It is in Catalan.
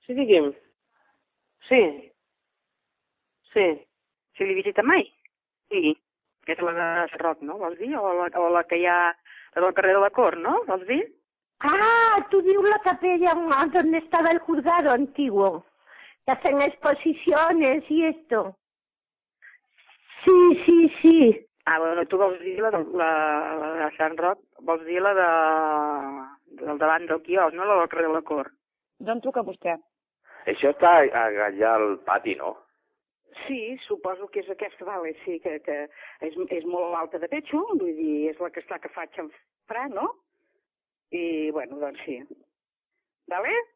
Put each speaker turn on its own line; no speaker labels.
Sí, digui'm. Sí. Sí.
Si l'he visitat mai?
Sí.
Que és la de Sant Roc, no? Vols dir? O la que hi ha... La del carrer de la Cort, no? Vols dir?
Ah, tú dices la capella donde estaba el juzgado antiguo, que hacen exposiciones y esto. Sí, sí, sí.
Ah, bueno, tu vols dir la de Sant Roc, vols dir la del davant del quiosc, no? La del carrer de la Cort.
D'on truca vostè?
Això està allà al pati, no?
Sí, suposo que és aquesta, vale, sí, que és molt alta de pecho, vull dir, és la que està que faig en Fra, no? I, bueno, doncs sí. Vale?